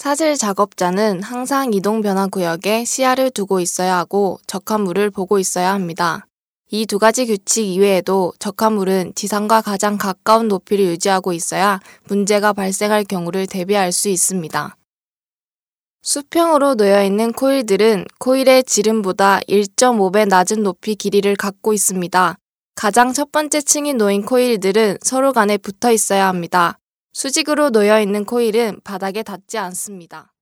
사실 작업자는 항상 이동 변화 구역에 시야를 두고 있어야 하고 적합물을 보고 있어야 합니다. 이 두 가지 규칙 이외에도 적합물은 지상과 가장 가까운 높이를 유지하고 있어야 문제가 발생할 경우를 대비할 수 있습니다. 수평으로 놓여 있는 코일들은 코일의 지름보다 1.5배 낮은 높이 길이를 갖고 있습니다. 가장 첫 번째 층이 놓인 코일들은 서로 간에 붙어 있어야 합니다. 수직으로 놓여 있는 코일은 바닥에 닿지 않습니다.